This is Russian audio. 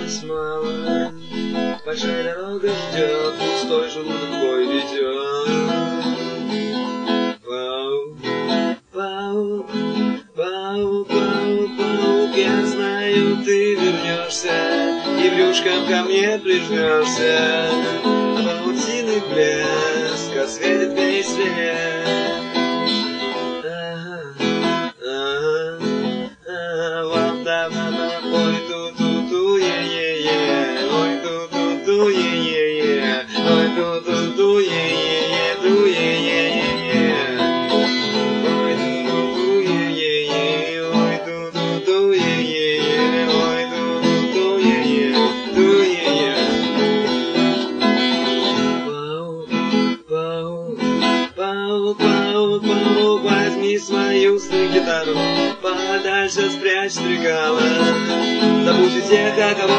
осталось мало. Большая дорога ждет, пустой желудок твой ведет. Паук, паук, паук, паук, я знаю, ты вернешься и брюшком ко мне прижмешься. Паутины блеск осветит весь свет. Ой, ту-ту-ту, е-е-е, ой, ту-ту-ту, е-е-е, ой, ту-ту-ту, е-е-е, ту-е-е-е-е. Ой, ту-ту-ту, е-е-е, ой, ту-ту-ту, е-е-е, ой, ту-ту-ту, е-е, ту-е-е. Паук, паук, паук, паук, возьми свою гитару, подальше спрячь стрекала. Забудь всех, о кого